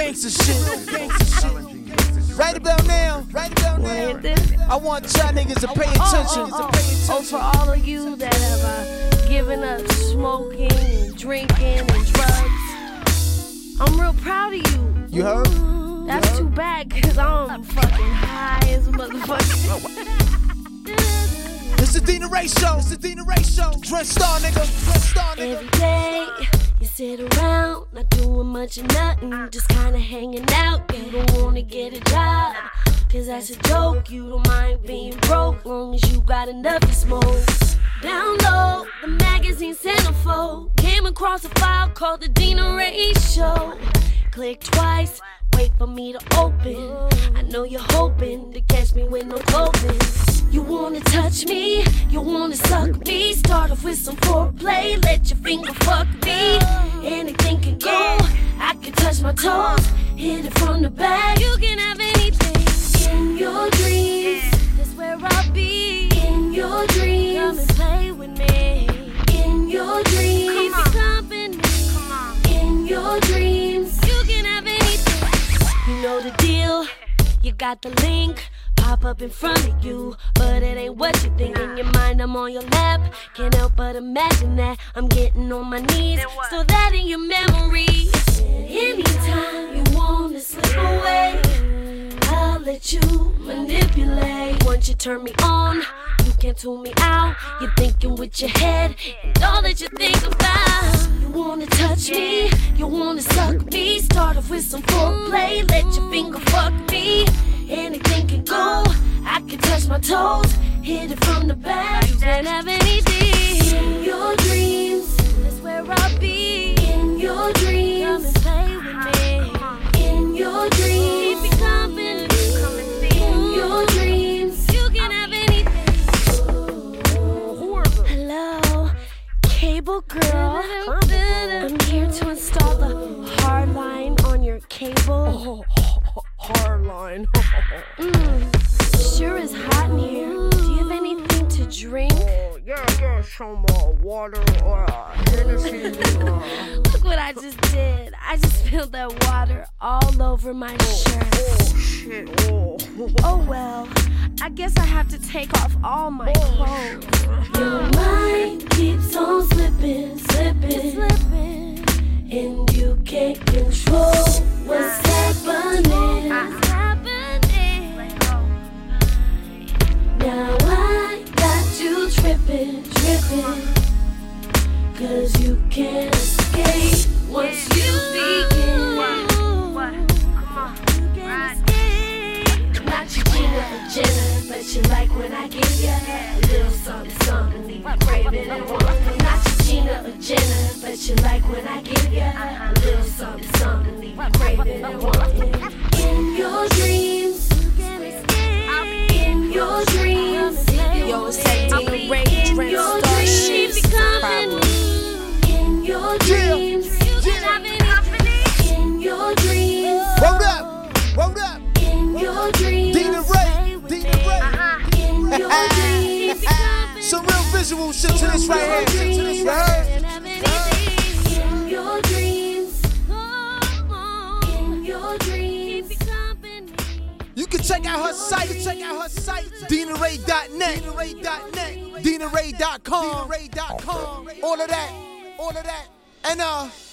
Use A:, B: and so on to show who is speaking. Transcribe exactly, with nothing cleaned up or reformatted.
A: gangsta shit. Gangsta shit. Right about now, right about now, I want y'all niggas to pay attention.
B: Oh, oh, oh, oh, for all of you that have uh, given up smoking and drinking and drugs, I'm real proud of you.
A: You heard?
B: That's
A: you heard?
B: too bad, cause I'm fucking high as a motherfucker.
A: It's the Dina Ray Show. It's the Dina Ray Show. Dread Star, nigga. Dread Star, nigga.
B: Every day you sit around, not doing much of nothing, just kinda hanging out. You don't wanna get a job, cause that's a joke. You don't mind being broke, long as you got enough to smoke. Download the magazine Centerfold. Came across a file called the Dina Ray Show. Click twice, wait for me to open. I know you're hoping to catch me with no clothing. You wanna touch me, you wanna suck me. Start off with some foreplay, let your finger fuck me. Anything can go, I can touch my toes. Hit it from the back, you can have anything. In your dreams, that's where I'll be. In your dreams, come and play with me. In your dreams, keep me company. Come on. In your dreams, you can have anything. You know the deal, you got the link. Pop up in front of you, but it ain't what you think. In your mind, I'm on your lap. Can't help but imagine that I'm getting on my knees. So that in your memory, anytime you wanna slip away, I'll let you manipulate. Once you turn me on, you can't tune me out. You're thinking with your head and all that you think about. You wanna touch me, you wanna suck me. Start off with some foreplay, let your finger fuck me. Anything can go, I can touch my toes. Hit it from the back, you can't have anything. In your dreams, that's where I'll be. In your dreams, come and play with me. In your dreams, keep me company. In your dreams, you can have anything. Hello, cable girl. I'm here to install the hard line on your cable.
A: Hardline.
B: mm, sure is hot in here. Do you have anything to drink?
A: Oh, yeah, yeah, some uh, water or uh, Hennessy. uh,
B: Look what I just did. I just spilled that water all over my shirt.
A: Oh, shit. Oh.
B: Oh well, I guess I have to take off all my clothes. Your mind keeps on slipping, slipping, slipping, and you can't control what's happening. What's happening? Now I got you tripping, tripping, cause you can't escape once you begin. Come on, you can't escape. Not your Gina or Jenna, but you like when I give you a little something, something, leave you craving and wanting. Not your Gina or Jenna, but you like when I give you a little something, something, leave you craving and wanting. In your dreams, you can't escape. In your dreams,
C: yo, it's that Dina Ray Dread Star shit.
B: in your dreams, you can have anything. In your dreams,
A: Word up, word up.
B: in your dreams,
A: Dina Ray, Dina Ray.
B: in your dreams,
A: Some real visual shit to this right here. Shit to this right here.
B: in your dreams, in your dreams,
A: You can check out her site. Check out her site. Dina Ray dot net. Dina Ray dot net. Dina Ray dot com. Dina Ray dot com. All of that. All of that. And uh.